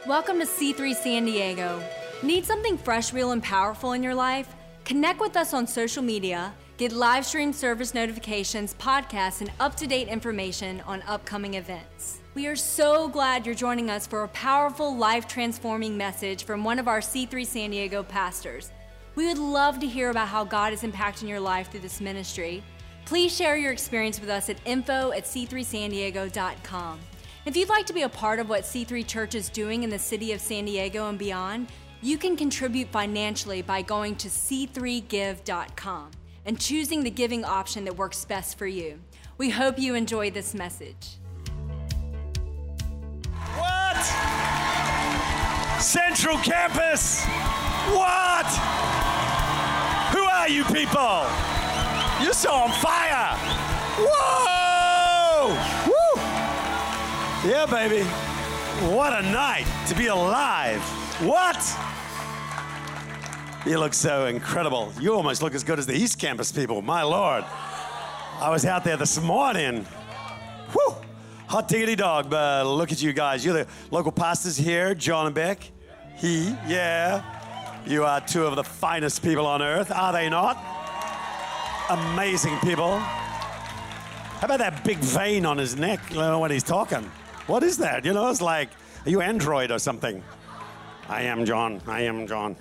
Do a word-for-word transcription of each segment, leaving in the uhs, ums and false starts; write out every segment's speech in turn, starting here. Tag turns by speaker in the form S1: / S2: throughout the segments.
S1: Welcome to C three San Diego. Need something fresh, real, and powerful in your life? Connect with us on social media, get live stream service notifications, podcasts, and up-to-date information on upcoming events. We are so glad you're joining us for a powerful, life-transforming message from one of our C three San Diego pastors. We would love to hear about how God is impacting your life through this ministry. Please share your experience with us at info at c three san diego dot com. If you'd like to be a part of what C three Church is doing in the city of San Diego and beyond, you can contribute financially by going to c three give dot com and choosing the giving option that works best for you. We hope you enjoy this message.
S2: What? Central Campus? What? Who are you people? You're so on fire. Whoa! Woo! Yeah, baby. What a night to be alive. What? You look so incredible. You almost look as good as the East Campus people, my Lord. I was out there this morning. Whew. Hot diggity dog, but look at you guys. You're the local pastors here, John and Beck. He, yeah. You are two of the finest people on earth, are they not? Amazing people. How about that big vein on his neck, you know, when he's talking? What is that? You know, it's like, are you Android or something? I am John. I am John.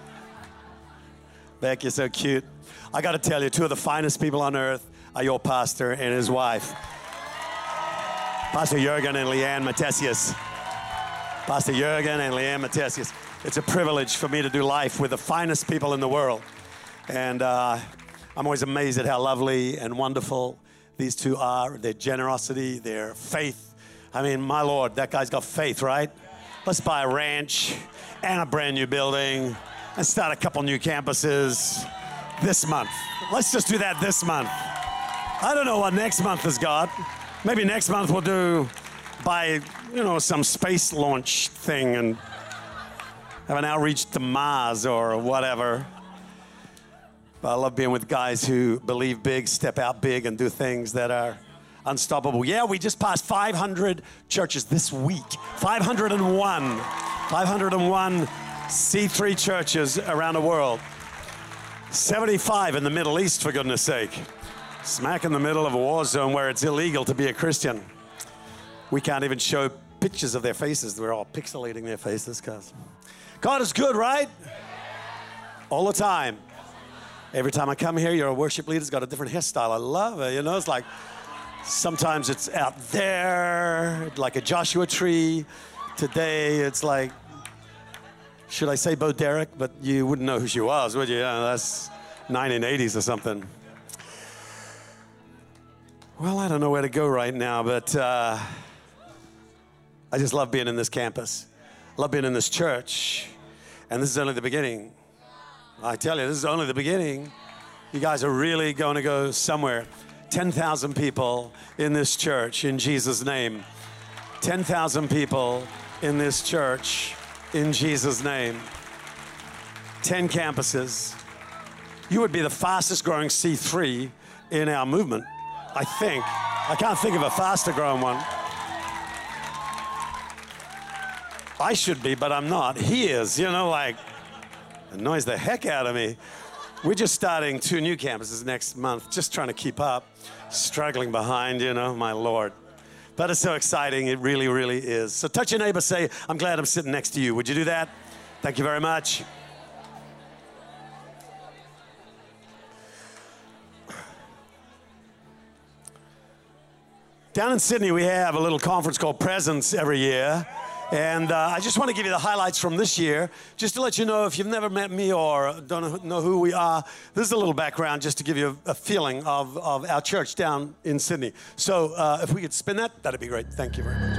S2: Beck, you're so cute. I got to tell you, two of the finest people on earth are your pastor and his wife. Pastor Jürgen and Leanne Matthesius. Pastor Jürgen and Leanne Matthesius. It's a privilege for me to do life with the finest people in the world. And uh, I'm always amazed at how lovely and wonderful these two are, their generosity, their faith. I mean, my Lord, that guy's got faith, right? Let's buy a ranch and a brand new building and start a couple new campuses this month. Let's just do that this month. I don't know what next month has got. Maybe next month we'll do buy, you know, some space launch thing and have an outreach to Mars or whatever. But I love being with guys who believe big, step out big, and do things that are unstoppable. Yeah, we just passed five hundred churches this week. five hundred one. five hundred one C three churches around the world. seventy-five in the Middle East, for goodness sake. Smack in the middle of a war zone where it's illegal to be a Christian. We can't even show pictures of their faces. We're all pixelating their faces because God is good, right? All the time. Every time I come here, your worship leader's got a different hairstyle. I love it. You know, it's like sometimes it's out there, like a Joshua tree. Today, it's like, should I say Bo Derek? But you wouldn't know who she was, would you? Yeah, that's nineteen eighties or something. Well, I don't know where to go right now, but uh, I just love being in this campus. Love being in this church. And this is only the beginning. I tell you, this is only the beginning. You guys are really going to go somewhere. ten thousand people in this church in Jesus' name. ten thousand people in this church in Jesus' name. ten campuses. You would be the fastest growing C three in our movement, I think. I can't think of a faster growing one. I should be, but I'm not. He is, you know, like, annoys the heck out of me. We're just starting two new campuses next month, just trying to keep up, struggling behind, you know, my Lord. But it's so exciting, it really, really is. So touch your neighbor, say, I'm glad I'm sitting next to you. Would you do that? Thank you very much. Down in Sydney, we have a little conference called Presence every year. And uh, I just want to give you the highlights from this year, just to let you know if you've never met me or don't know who we are. This is a little background just to give you a, a feeling of, of our church down in Sydney. So uh, if we could spin that, that'd be great. Thank you very much.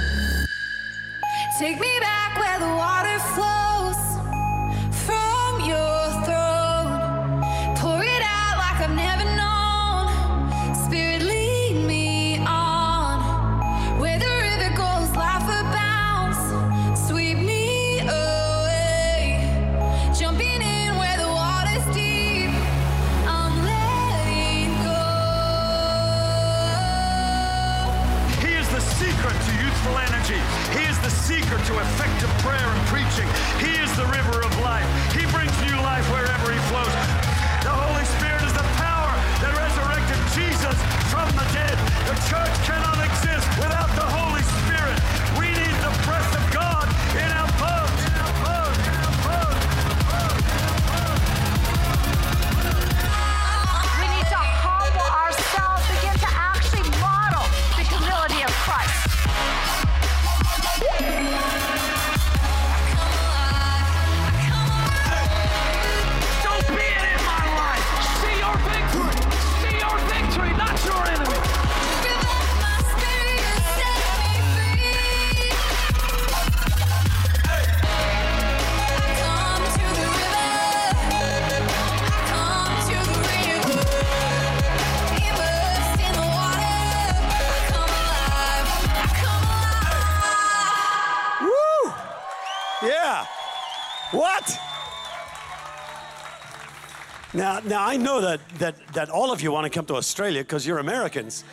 S3: Take me back where the water flows from your throne. Pour it out like I've never known. Spirit, lead me on. Where the river goes, life abounds. Sweep me away. Jumping in where the water's deep. I'm letting go.
S2: Here's the secret to you
S4: gospel energy. He is the secret to effective prayer and preaching. He is the river of life. He brings new life wherever he flows. The Holy Spirit is the power that resurrected Jesus from the dead. The church cannot exist without the Holy Spirit. We need the breath of God in our bones. In our bones. In our bones.
S5: We need to humble ourselves, begin to actually model the humility of Christ.
S4: Don't be it in my life. See your victory. See your victory, not your enemy.
S2: Woo! Yeah. What? Now, now I know that, that, that all of you want to come to Australia because you're Americans.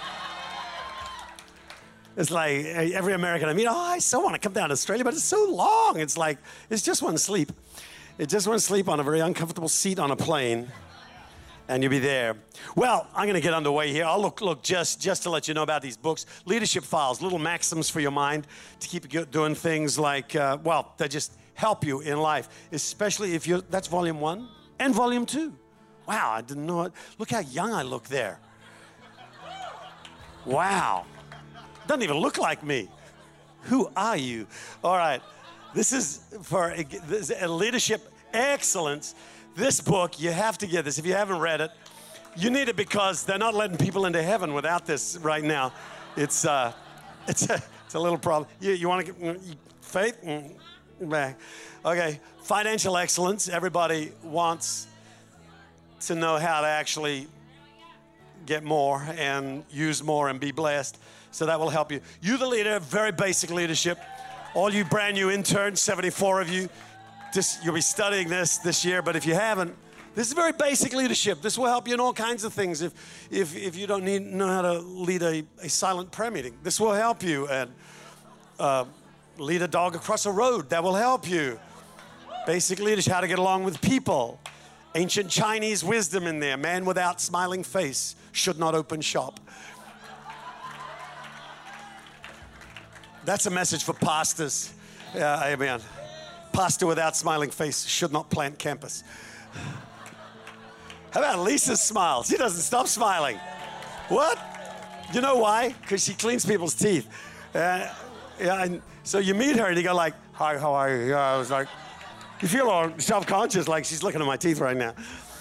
S2: It's like eh, every American I meet, oh, I so want to come down to Australia, but it's so long. It's like, it's just one sleep. It's just one sleep on a very uncomfortable seat on a plane, and you'll be there. Well, I'm going to get underway here. I'll look, look just, just to let you know about these books. Leadership Files, little maxims for your mind to keep you doing things like, uh, well, that just help you in life, especially if you're, that's volume one and volume two. Wow, I didn't know it. Look how young I look there. Wow. Doesn't even look like me. Who are you? All right. This is for a, this is a leadership excellence. This book, you have to get this. If you haven't read it, you need it because they're not letting people into heaven without this right now. It's uh, it's a, it's a little problem. You, you want to get faith? Back. Okay. Financial excellence. Everybody wants to know how to actually get more and use more and be blessed. So that will help you. You, the leader, very basic leadership. All you brand new interns, seventy-four of you, just, you'll be studying this this year. But if you haven't, this is very basic leadership. This will help you in all kinds of things. If if, if you don't need, know how to lead a, a silent prayer meeting, this will help you. And uh, lead a dog across a road, that will help you. Basic leadership, how to get along with people. Ancient Chinese wisdom in there. Man without smiling face should not open shop. That's a message for pastors. Yeah, amen. Pastor without smiling face should not plant campus. How about Lisa's smile? She doesn't stop smiling. What? You know why? Because she cleans people's teeth. Uh, yeah, and so you meet her and you go like, hi, how are you? Yeah, I was like, you feel all self-conscious like she's looking at my teeth right now.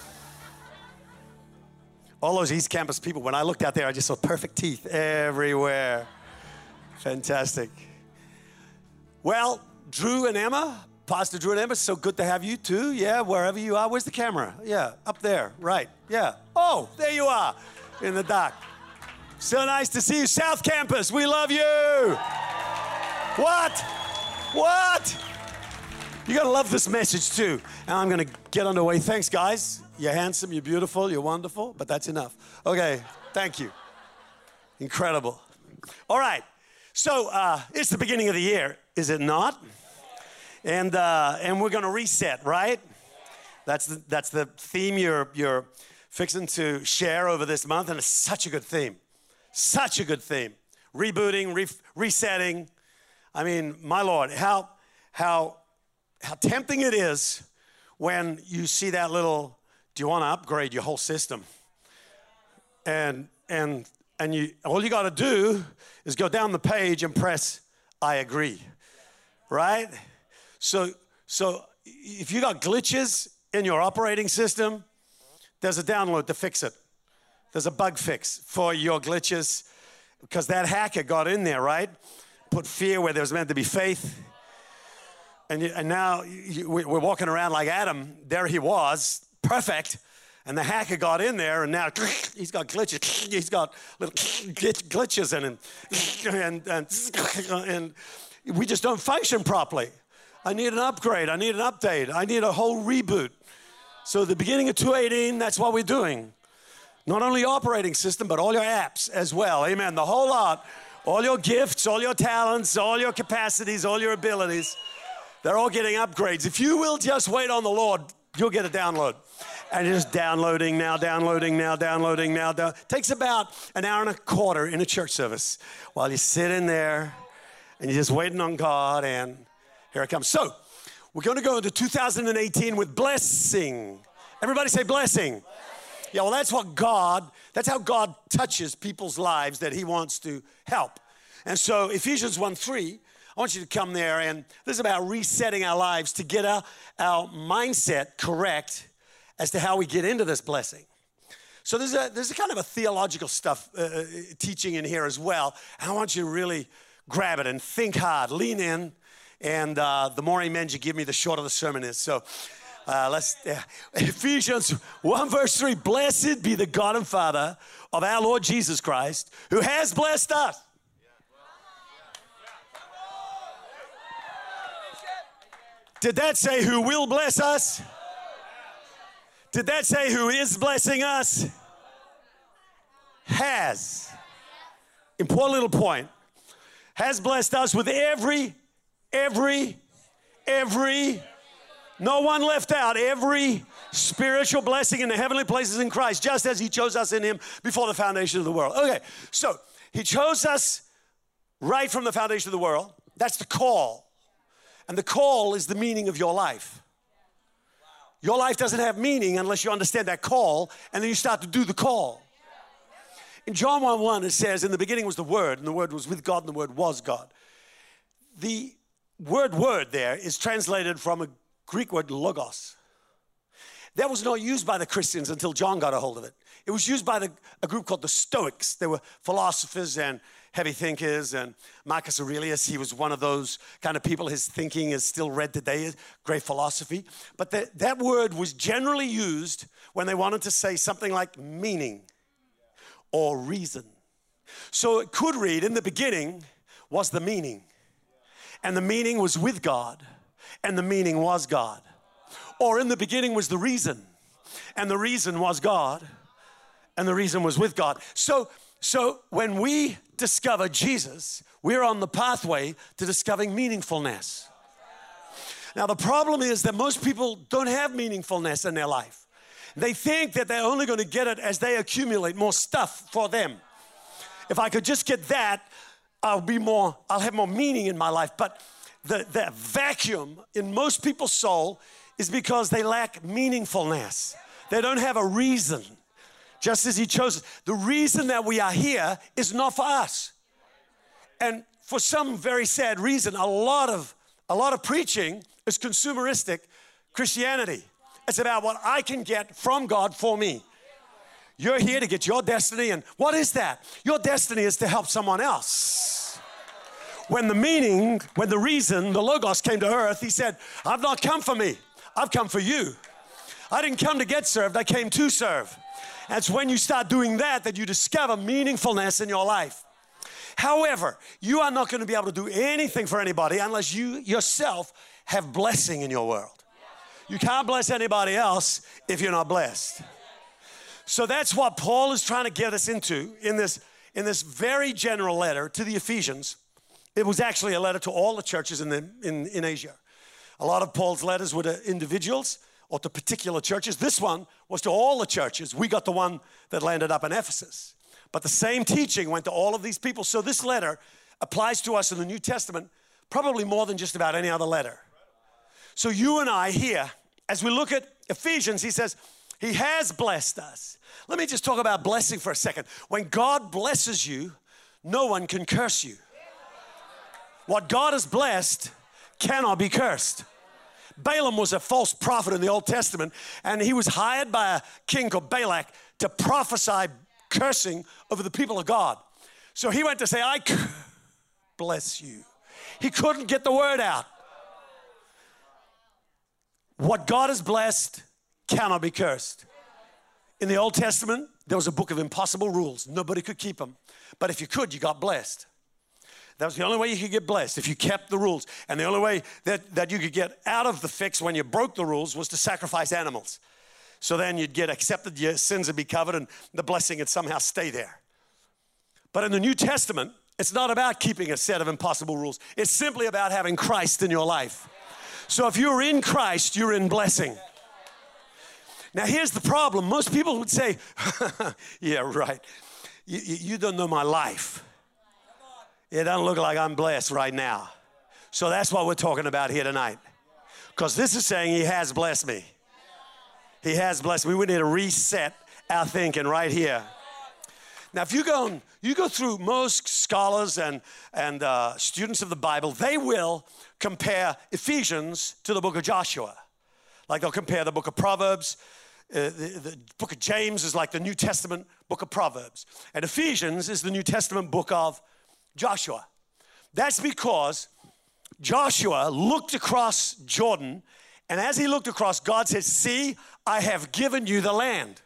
S2: All those East Campus people, when I looked out there, I just saw perfect teeth everywhere. Fantastic. Well, Drew and Emma, Pastor Drew and Emma, so good to have you too. Yeah, wherever you are. Where's the camera? Yeah, up there. Right. Yeah. Oh, there you are in the dark. So nice to see you. South Campus, we love you. What? What? You're going to love this message too. And I'm going to get underway. Thanks, guys. You're handsome, you're beautiful, you're wonderful, but that's enough. Okay, thank you. Incredible. All right. So uh, it's the beginning of the year, is it not? And uh, and we're going to reset, right? That's the, that's the theme you're you're fixing to share over this month, and it's such a good theme, such a good theme. Rebooting, re- resetting. I mean, my Lord, how how how tempting it is when you see that little. Do you want to upgrade your whole system? And and and you all you got to do is go down the page and press I agree, right? So, so if you got glitches in your operating system, there's a download to fix it. There's a bug fix for your glitches because that hacker got in there, right? Put fear where there was meant to be faith. And, you, and now you, we're walking around like Adam. There he was, perfect. And the hacker got in there, and now he's got glitches. He's got little glitches in him. And, and, and we just don't function properly. I need an upgrade. I need an update. I need a whole reboot. So the beginning of two eighteen, that's what we're doing. Not only operating system, but all your apps as well. Amen. The whole lot. All your gifts, all your talents, all your capacities, all your abilities, they're all getting upgrades. If you will just wait on the Lord, you'll get a download. And just downloading now, downloading now, downloading now. Down. Takes about an hour and a quarter in a church service while you sit in there and you're just waiting on God, and here it comes. So, we're going to go into two thousand eighteen with blessing. Everybody say blessing. Yeah, well, that's what God, that's how God touches people's lives that he wants to help. And so Ephesians one three, I want you to come there, and this is about resetting our lives to get our, our mindset correct as to how we get into this blessing. So there's a, there's a kind of a theological stuff uh, teaching in here as well. And I want you to really grab it and think hard, lean in, and uh, the more amens you give me, the shorter the sermon is. So uh, let's, uh, Ephesians one verse three, blessed be the God and Father of our Lord Jesus Christ, who has blessed us. Did that say who will bless us? Did that say who is blessing us? Has. Important little point. Has blessed us with every, every, every, no one left out, every spiritual blessing in the heavenly places in Christ, just as he chose us in him before the foundation of the world. Okay, so he chose us right from the foundation of the world. That's the call. And the call is the meaning of your life. Your life doesn't have meaning unless you understand that call, and then you start to do the call. In John one one, it says, in the beginning was the Word, and the Word was with God, and the Word was God. The word word there is translated from a Greek word logos. That was not used by the Christians until John got a hold of it. It was used by the, a group called the Stoics. They were philosophers and heavy thinkers, and Marcus Aurelius, he was one of those kind of people. His thinking is still read today, great philosophy. But the, that word was generally used when they wanted to say something like meaning or reason. So it could read, in the beginning was the meaning, and the meaning was with God, and the meaning was God. Or in the beginning was the reason, and the reason was God, and the reason was with God. So, so when we discover Jesus, we're on the pathway to discovering meaningfulness. Now, the problem is that most people don't have meaningfulness in their life. They think that they're only going to get it as they accumulate more stuff for them. If I could just get that, I'll be more, I'll have more meaning in my life. But the, the vacuum in most people's soul is because they lack meaningfulness. They don't have a reason. Just as he chose, the reason that we are here is not for us. And for some very sad reason, a lot of a lot of preaching is consumeristic Christianity. It's about what I can get from God for me. You're here to get your destiny, and what is that? Your destiny is to help someone else. When the meaning, when the reason, the Logos came to earth, he said, I've not come for me, I've come for you. I didn't come to get served, I came to serve. That's when you start doing that, that you discover meaningfulness in your life. However, you are not going to be able to do anything for anybody unless you yourself have blessing in your world. You can't bless anybody else if you're not blessed. So that's what Paul is trying to get us into in this, in this very general letter to the Ephesians. It was actually a letter to all the churches in, the, in, in Asia. A lot of Paul's letters were to individuals or to particular churches. This one was to all the churches. We got the one that landed up in Ephesus. But the same teaching went to all of these people. So this letter applies to us in the New Testament probably more than just about any other letter. So you and I here, as we look at Ephesians, he says, he has blessed us. Let me just talk about blessing for a second. When God blesses you, no one can curse you. What God has blessed cannot be cursed. Balaam was a false prophet in the Old Testament, and he was hired by a king called Balak to prophesy cursing over the people of God. So he went to say, I bless you. He couldn't get the word out. What God has blessed cannot be cursed. In the Old Testament, there was a book of impossible rules. Nobody could keep them. But if you could, you got blessed. That was the only way you could get blessed, if you kept the rules. And the only way that, that you could get out of the fix when you broke the rules was to sacrifice animals. So then you'd get accepted, your sins would be covered, and the blessing would somehow stay there. But in the New Testament, It's not about keeping a set of impossible rules. It's simply about having Christ in your life. So if you're in Christ, you're in blessing. Now here's the problem. Most people would say, yeah, right. You, you don't know my life. It doesn't look like I'm blessed right now. So that's what we're talking about here tonight. Because this is saying he has blessed me. He has blessed me. We need to reset our thinking right here. Now, if you go, you go through most scholars and, and uh, students of the Bible, they will compare Ephesians to the book of Joshua. Like they'll compare the book of Proverbs. Uh, the, the book of James is like the New Testament book of Proverbs. And Ephesians is the New Testament book of Joshua. That's because Joshua looked across Jordan, and as he looked across, God said, see, I have given you the land.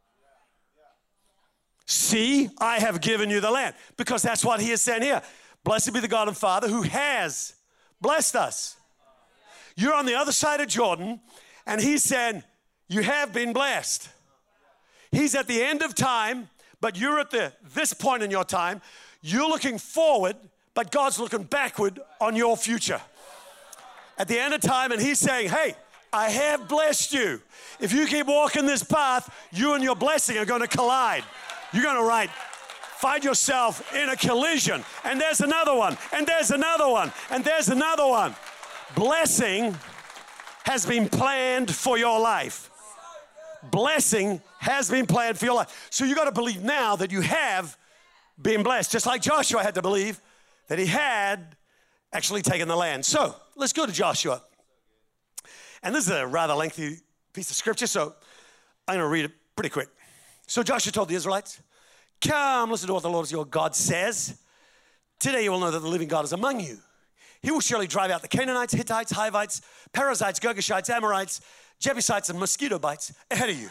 S2: See, I have given you the land. Because that's what he is saying here. Blessed be the God and Father who has blessed us. You're on the other side of Jordan, and he's saying, you have been blessed. He's at the end of time, but you're at the this point in your time. You're looking forward, but God's looking backward on your future. At the end of time, and he's saying, hey, I have blessed you. If you keep walking this path, you and your blessing are going to collide. You're going to right, find yourself in a collision. And there's another one, and there's another one, and there's another one. Blessing has been planned for your life. Blessing has been planned for your life. So you got to believe now that you have been blessed, just like Joshua had to believe that he had actually taken the land. So let's go to Joshua. And this is a rather lengthy piece of scripture, so I'm going to read it pretty quick. So Joshua told the Israelites, come, listen to what the Lord your God says. Today you will know that the living God is among you. He will surely drive out the Canaanites, Hittites, Hivites, Perizzites, Girgashites, Amorites, Jebusites, and mosquito bites ahead of you.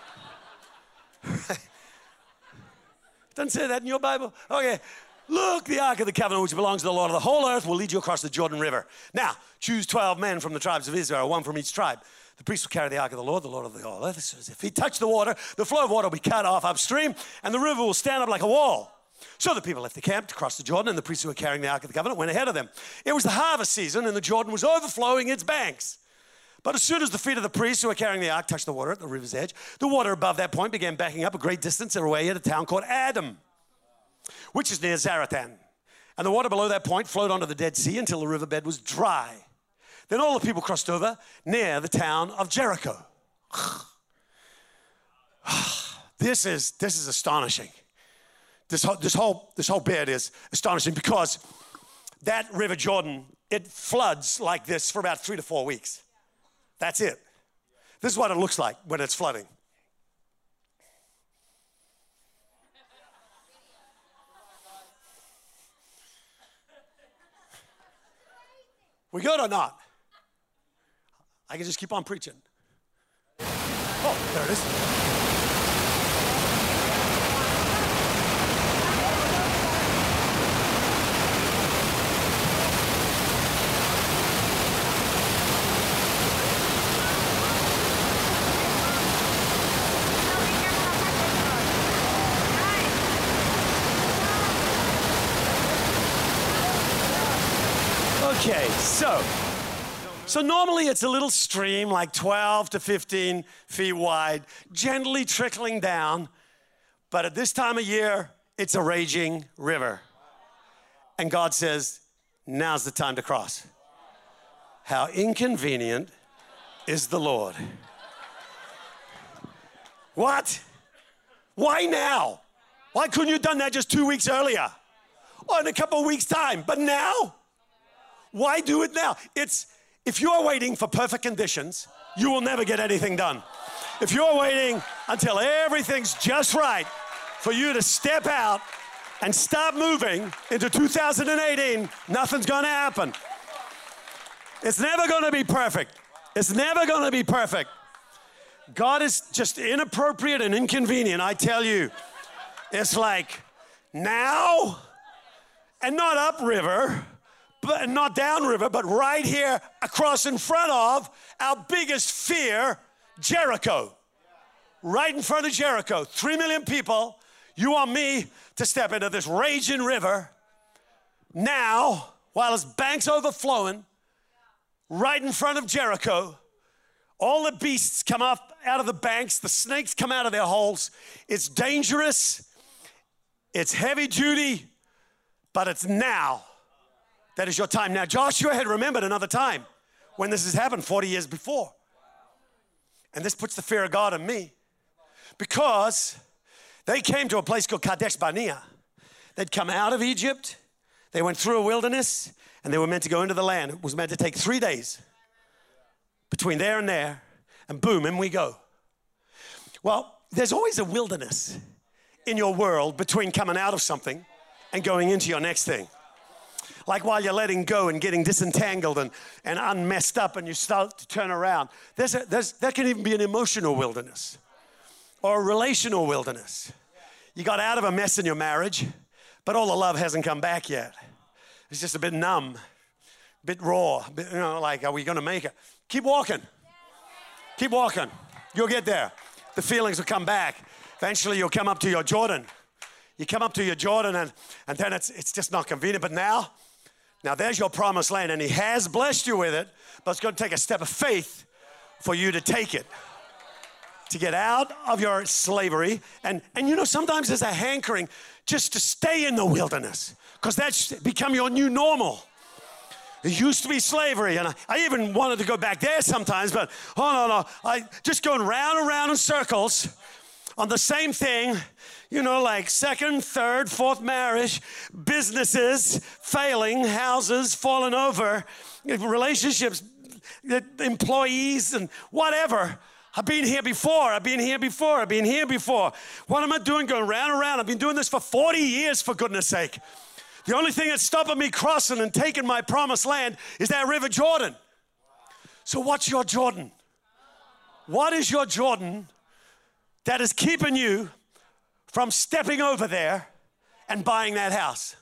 S2: Doesn't say that in your Bible? Okay. Look, the Ark of the Covenant, which belongs to the Lord of the whole earth, will lead you across the Jordan River. Now, choose twelve men from the tribes of Israel, one from each tribe. The priest will carry the Ark of the Lord, the Lord of the whole earth. So if he touched the water, the flow of water will be cut off upstream, and the river will stand up like a wall. So the people left the camp to cross the Jordan, and the priests who were carrying the Ark of the Covenant went ahead of them. It was the harvest season, and the Jordan was overflowing its banks. But as soon as the feet of the priests who were carrying the ark touched the water at the river's edge, the water above that point began backing up a great distance away at a town called Adam, which is near Zarethan. And the water below that point flowed onto the Dead Sea until the riverbed was dry. Then all the people crossed over near the town of Jericho. This is, this is astonishing. This whole, this, whole, this whole bit is astonishing because that River Jordan, it floods like this for about three to four weeks. That's it. This is what it looks like when it's flooding. We good or not? I can just keep on preaching. Oh, there it is. Okay, so, so normally it's a little stream like twelve to fifteen feet wide, gently trickling down, but at this time of year, it's a raging river. And God says, now's the time to cross. How inconvenient is the Lord. What? Why now? Why couldn't you have done that just two weeks earlier? Or in a couple of weeks' time, but now? Why do it now? It's, if you're waiting for perfect conditions, you will never get anything done. If you're waiting until everything's just right for you to step out and start moving into two thousand eighteen, nothing's gonna happen. It's never gonna be perfect. It's never gonna be perfect. God is just inappropriate and inconvenient, I tell you. It's like, now, and not upriver, but not downriver, but right here across in front of our biggest fear, Jericho. Right in front of Jericho. Three million people. You want me to step into this raging river Now, while his bank's overflowing, right in front of Jericho, all the beasts come up out of the banks, the snakes come out of their holes. It's dangerous, it's heavy duty, but it's now. That is your time. Now, Joshua had remembered another time when this has happened forty years before. And this puts the fear of God in me, because they came to a place called Kadesh Barnea. They'd come out of Egypt, they went through a wilderness, and they were meant to go into the land. It was meant to take three days between there and there, and boom, in we go. Well, there's always a wilderness in your world between coming out of something and going into your next thing. Like while you're letting go and getting disentangled and, and unmessed up and you start to turn around. There's a, there's, there can even be an emotional wilderness or a relational wilderness. You got out of a mess in your marriage, but all the love hasn't come back yet. It's just a bit numb, a bit raw, a bit, you know, like, are we going to make it? Keep walking. Keep walking. You'll get there. The feelings will come back. Eventually, you'll come up to your Jordan. You come up to your Jordan, and, and then it's, it's just not convenient. But now, now there's your promised land, and he has blessed you with it, but it's going to take a step of faith for you to take it, to get out of your slavery. And, and you know, sometimes there's a hankering just to stay in the wilderness, because that's become your new normal. It used to be slavery, and I, I even wanted to go back there sometimes, but oh, no, no. I just going round and round in circles on the same thing, you know, like second, third, fourth marriage, businesses failing, houses falling over, relationships, employees, and whatever. I've been here before, I've been here before, I've been here before. What am I doing going round and round? I've been doing this for forty years, for goodness sake. The only thing that's stopping me crossing and taking my promised land is that River Jordan. So what's your Jordan? What is your Jordan that is keeping you from stepping over there and buying that house?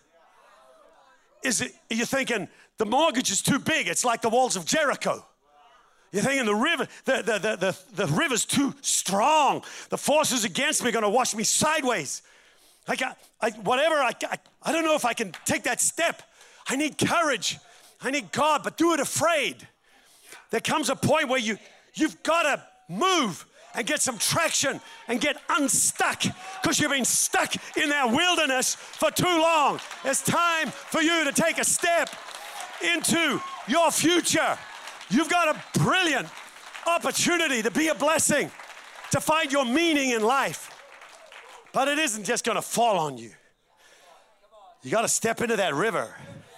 S2: Is it, are you thinking the mortgage is too big? It's like the walls of Jericho. You're thinking the river, the, the, the, the, the river's too strong. The forces against me are going to wash me sideways. I got, I, whatever, I, I, I don't know if I can take that step. I need courage. I need God, but do it afraid. There comes a point where you, you've got to move and get some traction and get unstuck, because you've been stuck in that wilderness for too long. It's time for you to take a step into your future. You've got a brilliant opportunity to be a blessing, to find your meaning in life. But it isn't just going to fall on you. You got to step into that river.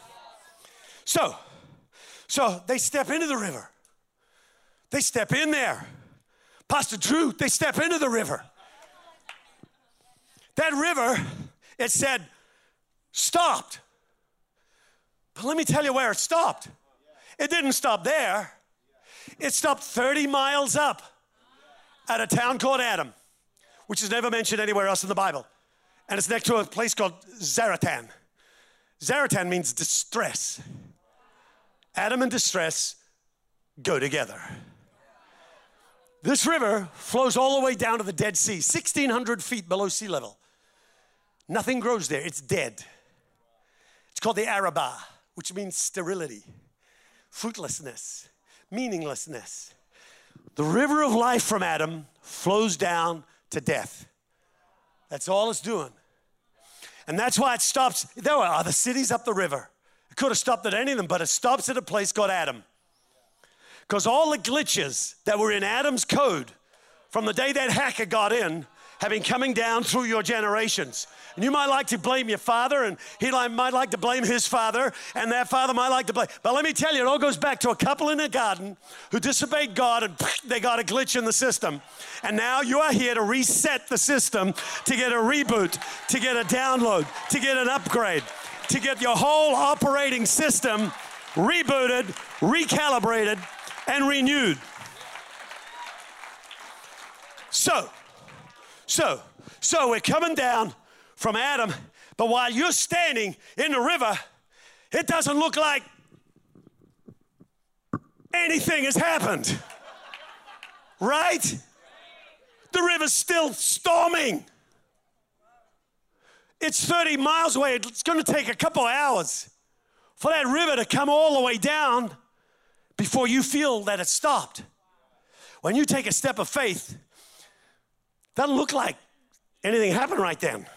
S2: So, so they step into the river. They step in there. Pastor Drew, they step into the river. That river, it said, stopped. But let me tell you where it stopped. It didn't stop there. It stopped thirty miles up at a town called Adam, which is never mentioned anywhere else in the Bible. And it's next to a place called Zaratan. Zaratan means distress. Adam and distress go together. This river flows all the way down to the Dead Sea, sixteen hundred feet below sea level. Nothing grows there, it's dead. It's called the Arabah, which means sterility, fruitlessness, meaninglessness. The river of life from Adam flows down to death. That's all it's doing. And that's why it stops. There are other cities up the river. It could have stopped at any of them, but it stops at a place called Adam. Because all the glitches that were in Adam's code from the day that hacker got in have been coming down through your generations. And you might like to blame your father, and he might like to blame his father, and that father might like to blame. But let me tell you, it all goes back to a couple in a garden who disobeyed God, and they got a glitch in the system. And now you are here to reset the system, to get a reboot, to get a download, to get an upgrade, to get your whole operating system rebooted, recalibrated, and renewed. So, so, so we're coming down from Adam, but while you're standing in the river, it doesn't look like anything has happened, right? The river's still storming. It's thirty miles away. It's going to take a couple of hours for that river to come all the way down before you feel that it stopped. When you take a step of faith, doesn't look like anything happened right then.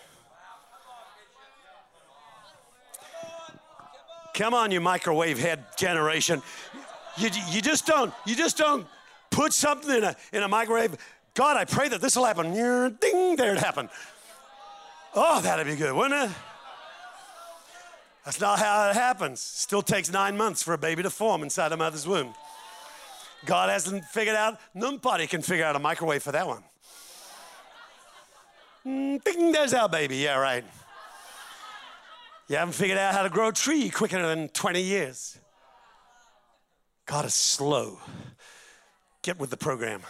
S2: Come on, you microwave head generation. You, you just don't, you just don't put something in a, in a microwave. God, I pray that this will happen. Ding, there it happened. Oh, that'd be good, wouldn't it? That's not how it happens. Still takes nine months for a baby to form inside a mother's womb. God hasn't figured out, nobody can figure out a microwave for that one. Mm, ding, there's our baby, yeah, right. You haven't figured out how to grow a tree quicker than twenty years. God is slow. Get with the program.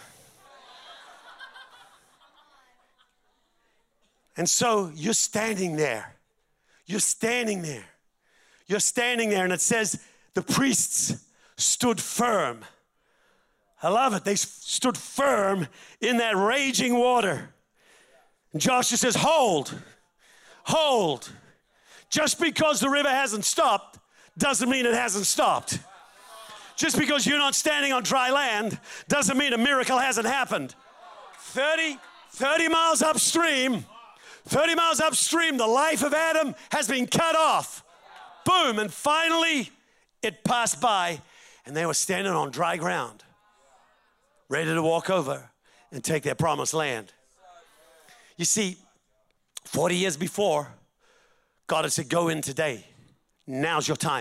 S2: And so you're standing there. You're standing there. You're standing there, and it says the priests stood firm. I love it. They stood firm in that raging water. And Joshua says, hold, hold. Just because the river hasn't stopped doesn't mean it hasn't stopped. Just because you're not standing on dry land doesn't mean a miracle hasn't happened. thirty, thirty miles upstream, thirty miles upstream, the life of Adam has been cut off. Boom, and finally it passed by, and they were standing on dry ground, ready to walk over and take their promised land. You see, forty years before, God had said, go in today. Now's your time.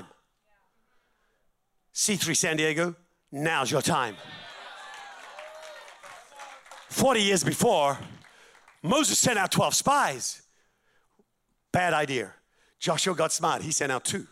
S2: C three San Diego, now's your time. forty years before, Moses sent out twelve spies. Bad idea. Joshua got smart. He sent out two.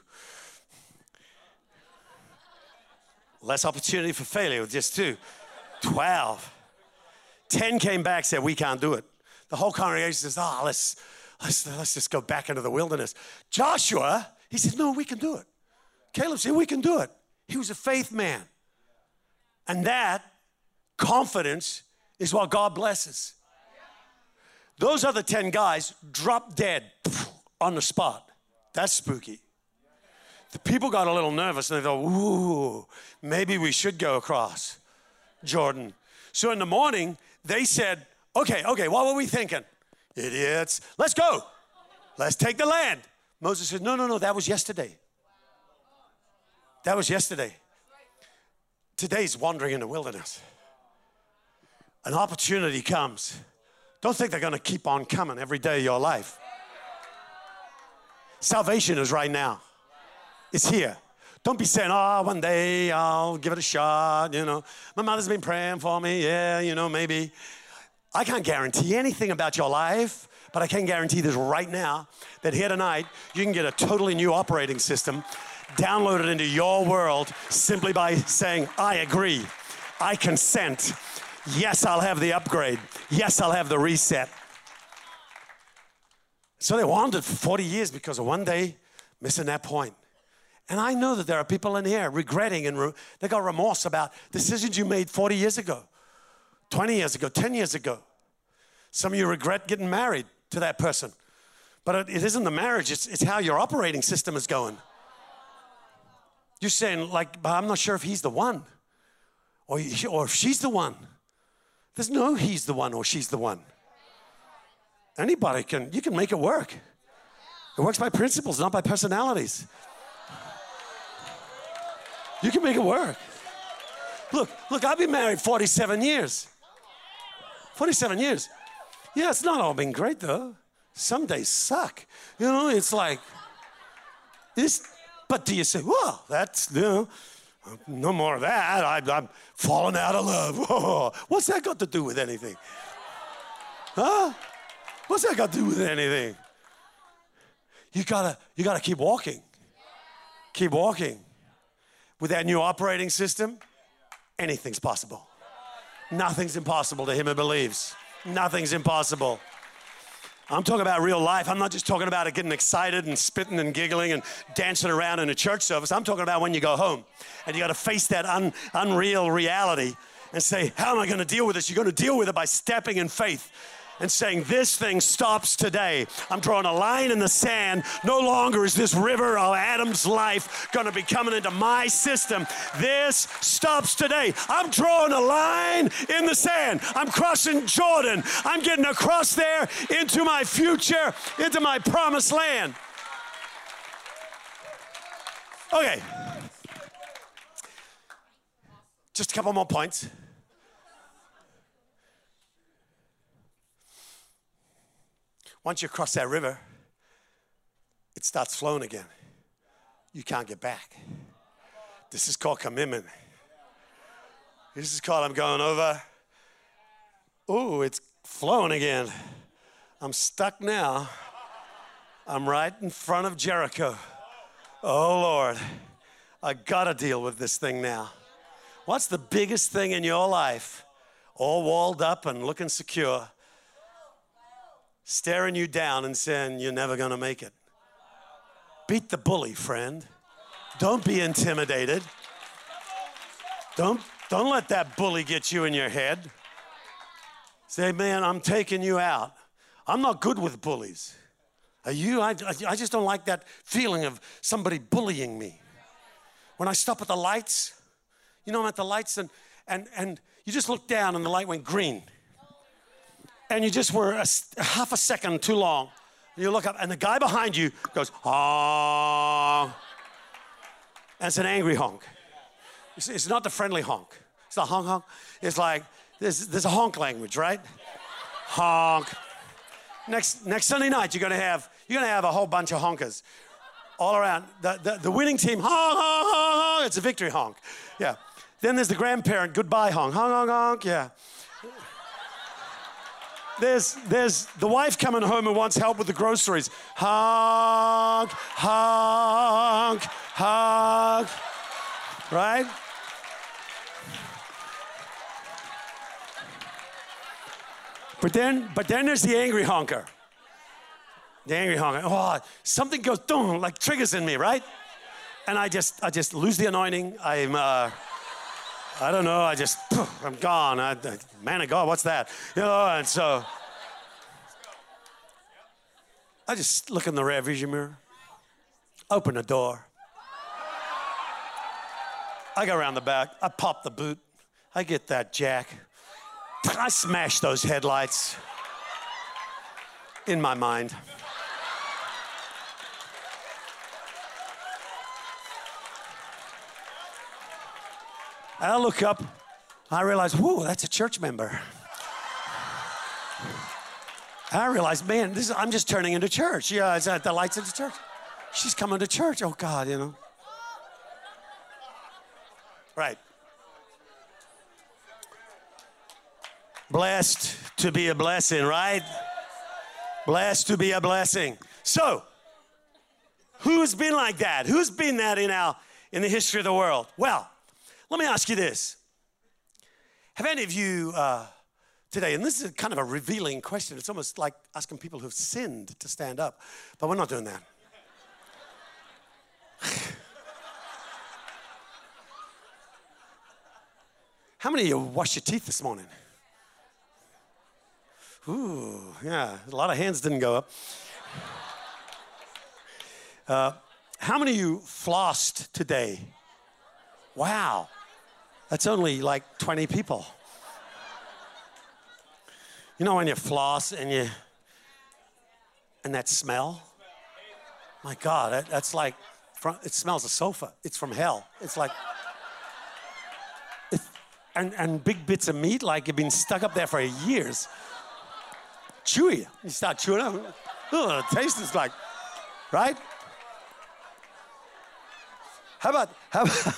S2: Less opportunity for failure with just two. twelve. ten came back, said, we can't do it. The whole congregation says, oh, let's, let's, let's just go back into the wilderness. Joshua, he said, no, we can do it. Caleb said, we can do it. He was a faith man. And that confidence is what God blesses. Those other ten guys dropped dead on the spot. That's spooky. The people got a little nervous and they thought, ooh, maybe we should go across Jordan. So in the morning, they said, okay, okay, what were we thinking? Idiots, let's go. Let's take the land. Moses said, no, no, no, that was yesterday. That was yesterday. Today's wandering in the wilderness. An opportunity comes. Don't think they're going to keep on coming every day of your life. Salvation is right now. It's here. Don't be saying, oh, one day I'll give it a shot, you know. My mother's been praying for me, yeah, you know, maybe. I can't guarantee anything about your life, but I can guarantee this right now, that here tonight, you can get a totally new operating system downloaded into your world simply by saying, I agree, I consent. Yes, I'll have the upgrade. Yes, I'll have the reset. So they wandered for forty years because of one day missing that point. And I know that there are people in here regretting and re- they got remorse about decisions you made forty years ago, twenty years ago, ten years ago. Some of you regret getting married to that person. But it, it isn't the marriage, it's, it's how your operating system is going. You're saying, like, but I'm not sure if he's the one or, he, or if she's the one. There's no he's the one or she's the one. Anybody can, you can make it work. It works by principles, not by personalities. You can make it work. Look, look, I've been married forty-seven years. forty-seven years. Yeah, it's not all been great though. Some days suck. You know, it's like, this, but do you say, well, that's, you know, no more of that. I, I'm falling out of love. Whoa, what's that got to do with anything? Huh? What's that got to do with anything? You gotta, you gotta keep walking. Keep walking. With that new operating system, anything's possible. Nothing's impossible to him who believes. Nothing's impossible. I'm talking about real life. I'm not just talking about it getting excited and spitting and giggling and dancing around in a church service. I'm talking about when you go home and you got to face that un, unreal reality and say, how am I going to deal with this? You're going to deal with it by stepping in faith. and saying, this thing stops today. I'm drawing a line in the sand. No longer is this river of Adam's life going to be coming into my system. This stops today. I'm drawing a line in the sand. I'm crossing Jordan. I'm getting across there into my future, into my promised land. Okay. Just a couple more points. Once you cross that river, it starts flowing again. You can't get back. This is called commitment. This is called I'm going over. Oh, it's flowing again. I'm stuck now. I'm right in front of Jericho. Oh, Lord, I gotta deal with this thing now. What's the biggest thing in your life? All walled up and looking secure, staring you down and saying, you're never gonna make it. Beat the bully, friend. Don't be intimidated. Don't, don't let that bully get you in your head. Say, man, I'm taking you out. I'm not good with bullies. Are you? I, I just don't like that feeling of somebody bullying me. When I stop at the lights, you know, I'm at the lights and, and, and you just look down and the light went green. And you just were a, a half a second too long. And you look up, and the guy behind you goes, honk. And it's an angry honk. It's, it's not the friendly honk. It's the honk honk. It's like, there's, there's a honk language, right? Honk. Next, next Sunday night, you're gonna have, you're gonna have a whole bunch of honkers all around. The, the, the winning team, honk, honk, honk, honk. It's a victory honk. Yeah. Then there's the grandparent, goodbye honk, honk, honk, honk, yeah. There's, there's the wife coming home who wants help with the groceries. Honk, honk, honk. Right? But then, but then there's the angry honker. The angry honker. Oh, something goes, boom, like triggers in me, right? And I just, I just lose the anointing. I'm, uh, I don't know, I just, I'm gone. I, man of God, what's that? You know, and so I just look in the rear vision mirror, open the door. I go around the back, I pop the boot, I get that jack, I smash those headlights in my mind. And I look up, I realize, whoa, that's a church member. And I realize, man, this is, I'm just turning into church. Yeah, it's at the lights of the church. She's coming to church. Oh, God, you know. Right. Blessed to be a blessing, right? Blessed to be a blessing. So, who's been like that? Who's been that in our in the history of the world? Well, let me ask you this. Have any of you uh, today, and this is kind of a revealing question, it's almost like asking people who've sinned to stand up, but we're not doing that. How many of you washed your teeth this morning? Ooh, yeah, a lot of hands didn't go up. Uh, how many of you flossed today? Wow, that's only like twenty people. You know when you floss and you, and that smell? My God, that, that's like, from, it smells a sofa. It's from hell. It's like, it, and, and big bits of meat like you've been stuck up there for years. Chewy. You start chewing up. Oh, the taste is like, right? How about, how about,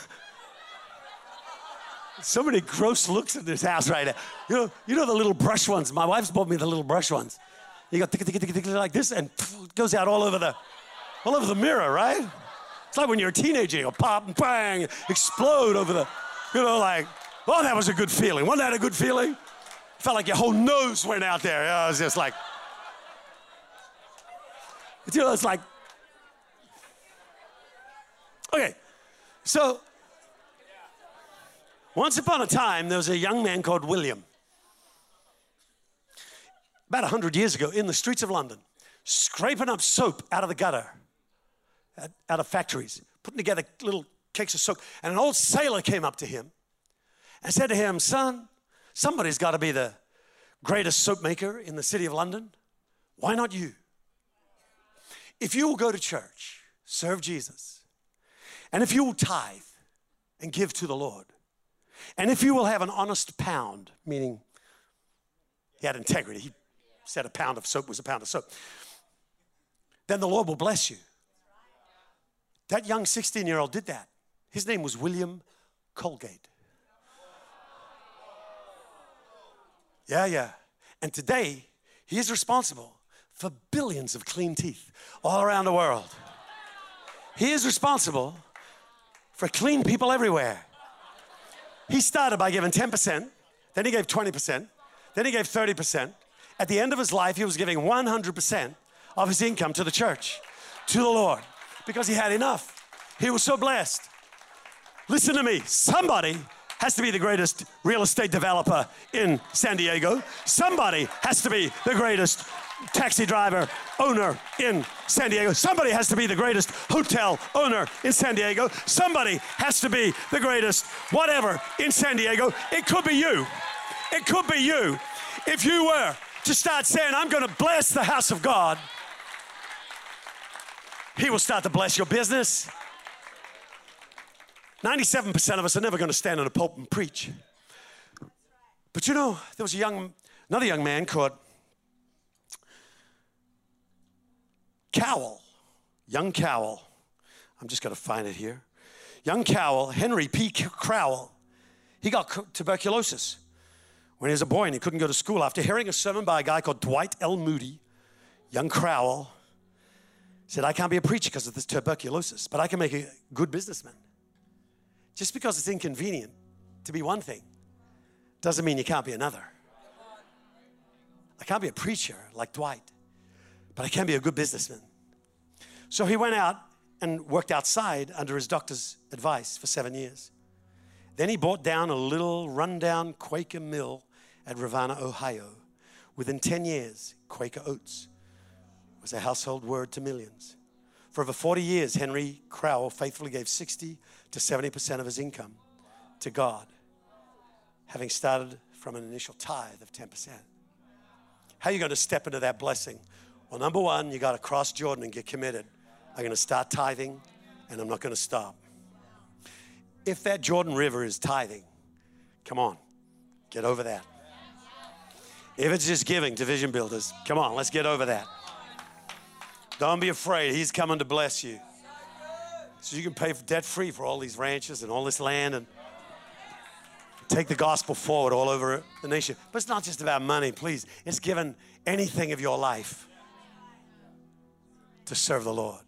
S2: so many gross looks in this house right now. You know, you know the little brush ones. My wife's bought me the little brush ones. You go tick, tick, tick, tick, like this, and it goes out all over the, all over the mirror, right? It's like when you're a teenager, you go pop and bang, explode over the, you know, like, oh, that was a good feeling. Wasn't that a good feeling? Felt like your whole nose went out there. You know, it was just like, you know, it's like, okay, so once upon a time, there was a young man called William. about one hundred years ago in the streets of London, scraping up soap out of the gutter, out of factories, putting together little cakes of soap. And an old sailor came up to him and said to him, son, somebody's got to be the greatest soap maker in the city of London. Why not you? If you will go to church, serve Jesus, and if you will tithe and give to the Lord, and if you will have an honest pound, meaning he had integrity, he said a pound of soap was a pound of soap, then the Lord will bless you. That young sixteen-year-old did that. His name was William Colgate. Yeah, yeah. And today, he is responsible for billions of clean teeth all around the world. He is responsible for clean people everywhere. He started by giving ten percent, then he gave twenty percent, then he gave thirty percent. At the end of his life, he was giving one hundred percent of his income to the church, to the Lord, because he had enough. He was so blessed. Listen to me. Somebody has to be the greatest real estate developer in San Diego. Somebody has to be the greatest taxi driver owner in San Diego. Somebody has to be the greatest hotel owner in San Diego. Somebody has to be the greatest whatever in San Diego. It could be you. It could be you. If you were to start saying, I'm going to bless the house of God, he will start to bless your business. ninety-seven percent of us are never going to stand in a pulpit and preach. But you know, there was a young, another young man called Cowell, young Cowell. I'm just going to find it here. Young Cowell, Henry P. Crowell. He got tuberculosis when he was a boy and he couldn't go to school. After hearing a sermon by a guy called Dwight L. Moody, young Crowell said, I can't be a preacher because of this tuberculosis, but I can make a good businessman. Just because it's inconvenient to be one thing doesn't mean you can't be another. I can't be a preacher like Dwight, but I can be a good businessman. So he went out and worked outside under his doctor's advice for seven years. Then he bought down a little rundown Quaker mill at Ravenna, Ohio. Within ten years, Quaker Oats was a household word to millions. For over forty years, Henry Crowell faithfully gave sixty to seventy percent of his income to God, having started from an initial tithe of ten percent. How are you going to step into that blessing? Well, number one, you got to cross Jordan and get committed. I'm going to start tithing, and I'm not going to stop. If that Jordan River is tithing, come on, get over that. If it's just giving to Vision Builders, come on, let's get over that. Don't be afraid. He's coming to bless you. So you can pay debt-free for all these ranches and all this land and take the gospel forward all over the nation. But it's not just about money, please. It's giving anything of your life to serve the Lord.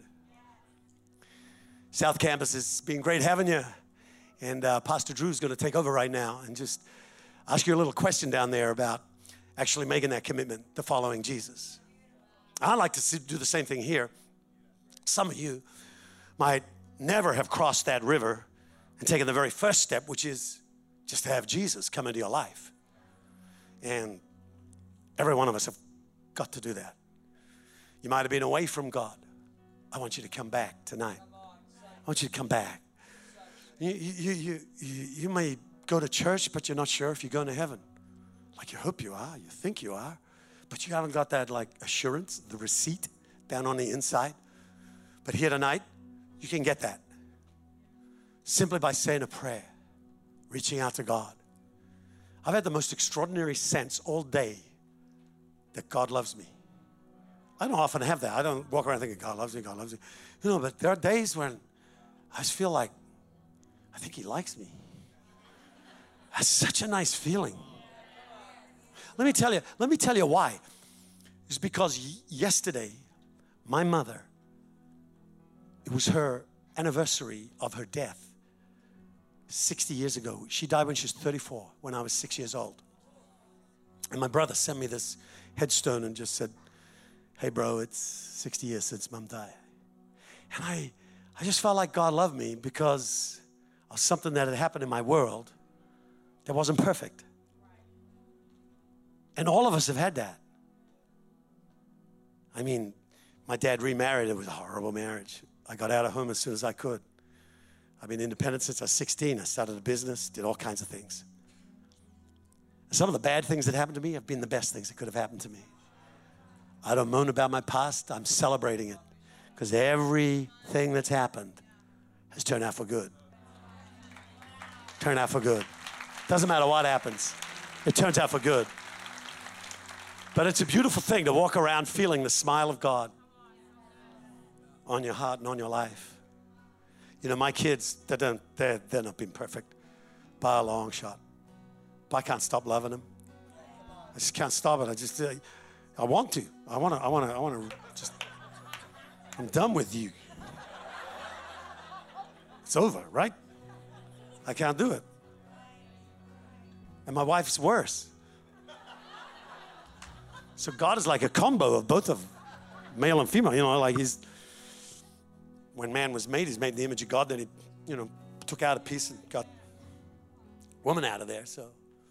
S2: South Campus has been great having you. And uh, Pastor Drew's going to take over right now and just ask you a little question down there about actually making that commitment to following Jesus. I'd like to see, do the same thing here. Some of you might never have crossed that river and taken the very first step, which is just to have Jesus come into your life. And every one of us have got to do that. You might have been away from God. I want you to come back tonight. I want you to come back. You, you, you, you, you may go to church, but you're not sure if you're going to heaven. Like you hope you are, you think you are, but you haven't got that like assurance, the receipt down on the inside. But here tonight, you can get that simply by saying a prayer, reaching out to God. I've had the most extraordinary sense all day that God loves me. I don't often have that. I don't walk around thinking God loves me, God loves me. You know, but there are days when I just feel like I think he likes me. That's such a nice feeling. Let me tell you, let me tell you why. It's because y- yesterday, my mother, it was her anniversary of her death sixty years ago. She died when she was thirty-four, when I was six years old. And my brother sent me this headstone and just said, hey bro, it's sixty years since mom died. And I, I just felt like God loved me because of something that had happened in my world that wasn't perfect. And all of us have had that. I mean, my dad remarried. It was a horrible marriage. I got out of home as soon as I could. I've been independent since I was sixteen. I started a business, did all kinds of things. Some of the bad things that happened to me have been the best things that could have happened to me. I don't moan about my past. I'm celebrating it because everything that's happened has turned out for good. Turned out for good. Doesn't matter what happens. It turns out for good. But it's a beautiful thing to walk around feeling the smile of God on your heart and on your life. You know, my kids, they don't, they're, they're not being perfect by a long shot. But I can't stop loving them. I just can't stop it. I just, uh, I want to. I want to, I want to, I want to just, I'm done with you. It's over, right? I can't do it. And my wife's worse. So God is like a combo of both of male and female. You know, like he's, when man was made, he's made in the image of God. Then he, you know, took out a piece and got woman out of there. So,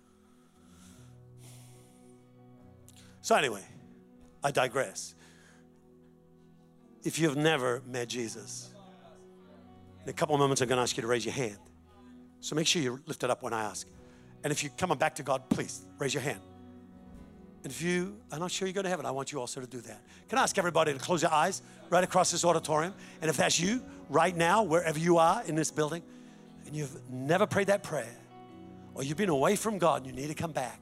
S2: so anyway, I digress. If you've never met Jesus, in a couple of moments I'm going to ask you to raise your hand. So make sure you lift it up when I ask. And if you're coming back to God, please raise your hand. And if you are not sure you're going to heaven, I want you also to do that. Can I ask everybody to close your eyes right across this auditorium? And if that's you, right now, wherever you are in this building, and you've never prayed that prayer, or you've been away from God and you need to come back,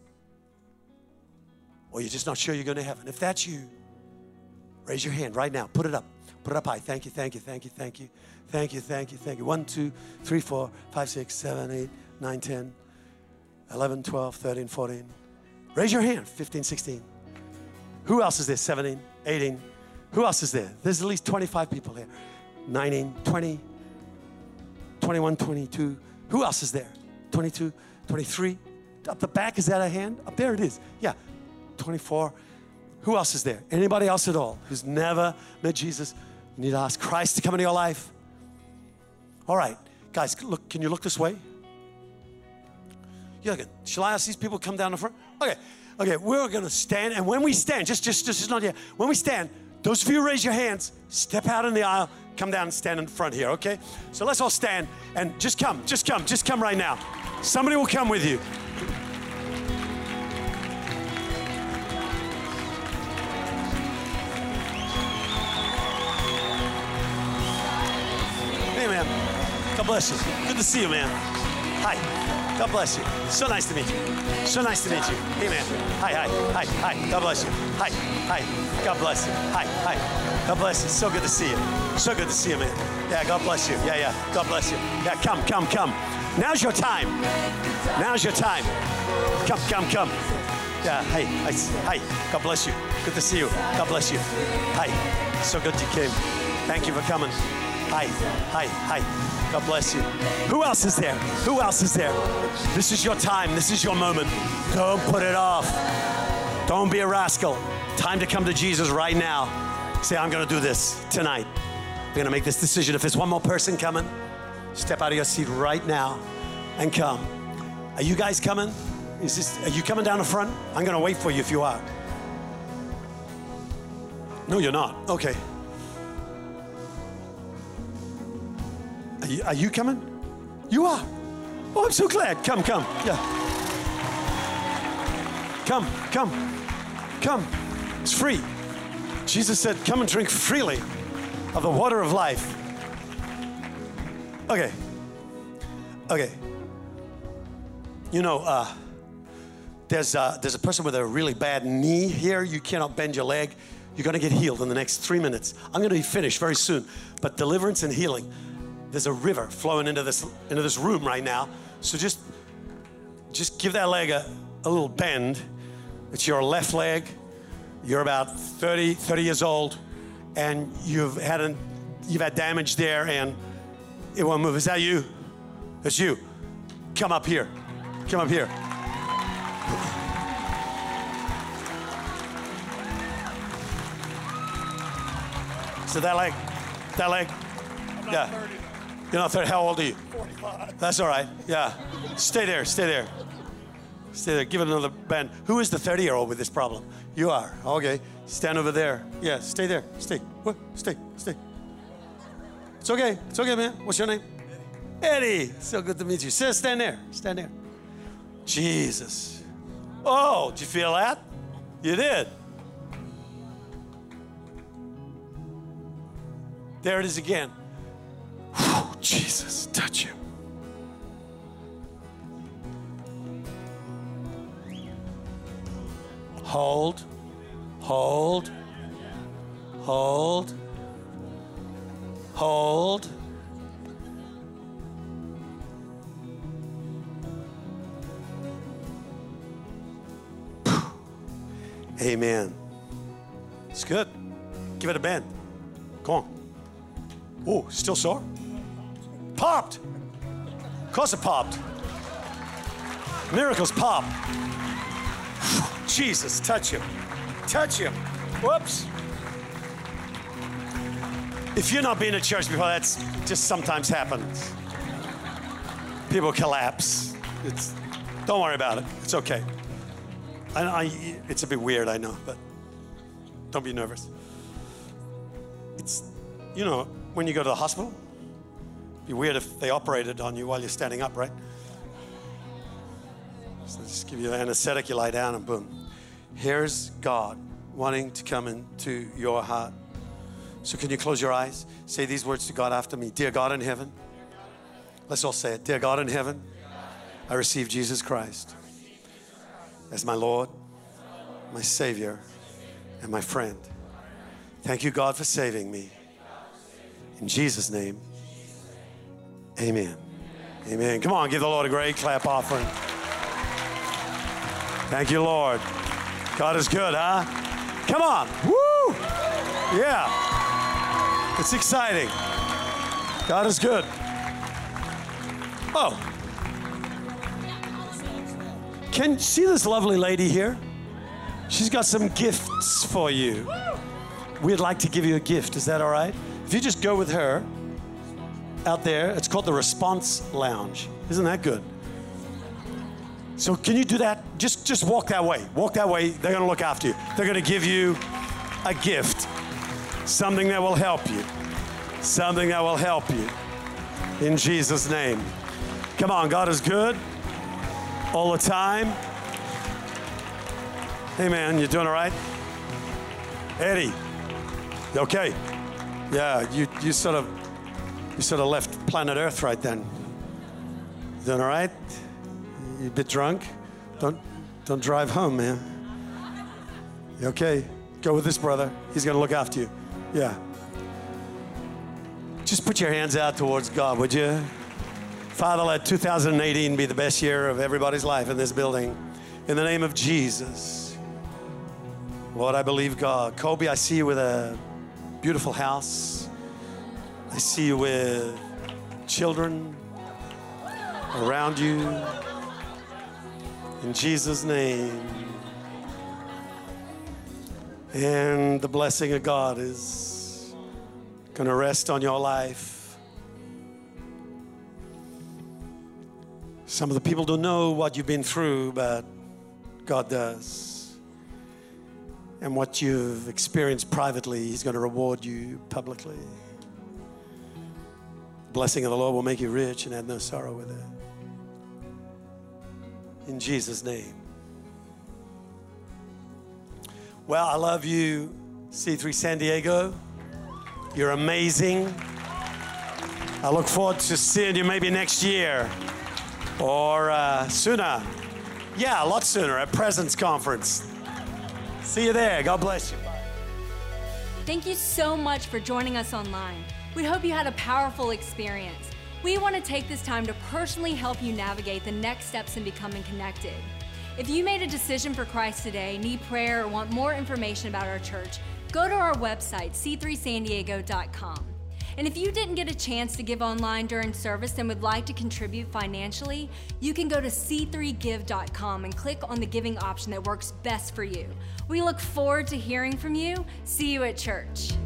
S2: or you're just not sure you're going to heaven, if that's you, raise your hand right now. Put it up. Put it up high. Thank you, thank you, thank you, thank you. Thank you, thank you, thank you. One, two, three, four, five, six, seven, eight, nine, ten, eleven, twelve, thirteen, fourteen. Raise your hand, fifteen, sixteen. Who else is there? seventeen, eighteen. Who else is there? There's at least twenty-five people here. nineteen, twenty, twenty-one, twenty-two. Who else is there? twenty-two, twenty-three. Up the back, is that a hand? Up there it is. Yeah, twenty-four. Who else is there? Anybody else at all who's never met Jesus? You need to ask Christ to come into your life. All right, guys, look. Can you look this way? Yeah, good. Shall I ask these people to come down the front? Okay, okay, we're gonna stand, and when we stand, just, just, just not yet. When we stand, those of you who raise your hands, step out in the aisle, come down and stand in front here, okay? So let's all stand, and just come, just come, just come right now. Somebody will come with you. Hey, man, God bless you. Good to see you, man. Hi. God bless you. So nice to meet you. So nice to meet you. Hey, man. Hi, hi, hi, hi. God bless you. Hi, hi. God bless you. Hi, hi. God bless you. So good to see you. So good to see you, man. Yeah, God bless you. Yeah, yeah. God bless you. Yeah, come, come, come. Now's your time. Now's your time. Come, come, come. Yeah, hey, hi. Hi. God bless you. Good to see you. God bless you. Hi. So good you came. Thank you for coming. Hi, hi, hi. God bless you. Who else is there? Who else is there? This is your time. This is your moment. Don't put it off. Don't be a rascal. Time to come to Jesus right now. Say, I'm going to do this tonight. I'm going to make this decision. If there's one more person coming, step out of your seat right now and come. Are you guys coming? Is this, are you coming down the front? I'm going to wait for you if you are. No, you're not. Okay. Are you, are you coming? You are. Oh, I'm so glad. Come, come. Yeah. Come, come, come. It's free. Jesus said, come and drink freely of the water of life. Okay. Okay. You know, uh, there's, uh, there's a person with a really bad knee here. You cannot bend your leg. You're going to get healed in the next three minutes. I'm going to be finished very soon. But deliverance and healing. There's a river flowing into this into this room right now. So just, just give that leg a, a little bend. It's your left leg. You're about thirty, thirty years old, and you've had an, you've had damage there, and it won't move. Is that you? It's you. Come up here. Come up here. So that leg, that leg, yeah. You're not thirty. How old are you? forty-five. That's all right. Yeah. Stay there. Stay there. Stay there. Give it another bend. Who is the thirty-year-old with this problem? You are. Okay. Stand over there. Yeah, stay there. Stay. What? Stay. Stay. It's okay. It's okay, man. What's your name? Eddie. Eddie. So good to meet you. Stand, stand there. Stand there. Jesus. Oh, did you feel that? You did. There it is again. Whew, Jesus, touch him. Hold, hold, hold, hold. Amen. It's good. Give it a bend. Come on. Oh, still sore? Popped. Of course it popped. Miracles pop. Jesus, touch him. Touch him. Whoops. If you're not been to church before, that's just sometimes happens. People collapse. It's, don't worry about it. It's okay. I, I, it's a bit weird, I know, but don't be nervous. It's, you know, when you go to the hospital, it'd be weird if they operated on you while you're standing up, right? So they just give you an anesthetic, you lie down, and boom. Here's God wanting to come into your heart. So can you close your eyes? Say these words to God after me. Dear God in heaven. Let's all say it. Dear God in heaven, I receive Jesus Christ as my Lord, my Savior, and my friend. Thank you, God, for saving me. In Jesus' name, amen. Amen. Come on, give the Lord a great clap offering. Thank you, Lord. God is good, huh? Come on. Woo! Yeah. It's exciting. God is good. Oh. Can you see this lovely lady here? She's got some gifts for you. We'd like to give you a gift. Is that all right? If you just go with her out there, it's called the Response Lounge. Isn't that good? So can you do that? Just, just walk that way. Walk that way. They're going to look after you. They're going to give you a gift. Something that will help you. Something that will help you. In Jesus' name. Come on, God is good all the time. Hey, man, you doing all right? Eddie, you okay? Yeah, you, you sort of you sort of left planet Earth right then. You doing all right? You a bit drunk? Don't don't drive home, man. You okay? Go with this brother. He's going to look after you. Yeah. Just put your hands out towards God, would you? Father, let two thousand eighteen be the best year of everybody's life in this building. In the name of Jesus. Lord, I believe God. Kobe, I see you with a beautiful house. I see you with children around you. In Jesus' name. And the blessing of God is going to rest on your life. Some of the people don't know what you've been through, but God does. And what you've experienced privately, He's going to reward you publicly. The blessing of the Lord will make you rich and add no sorrow with it. In Jesus' name. Well, I love you, C three San Diego. You're amazing. I look forward to seeing you maybe next year or uh, sooner. Yeah, a lot sooner at Presence Conference. See you there. God bless you.
S1: Thank you so much for joining us online. We hope you had a powerful experience. We want to take this time to personally help you navigate the next steps in becoming connected. If you made a decision for Christ today, need prayer, or want more information about our church, go to our website, c three san diego dot com. And if you didn't get a chance to give online during service and would like to contribute financially, you can go to c three give dot com and click on the giving option that works best for you. We look forward to hearing from you. See you at church.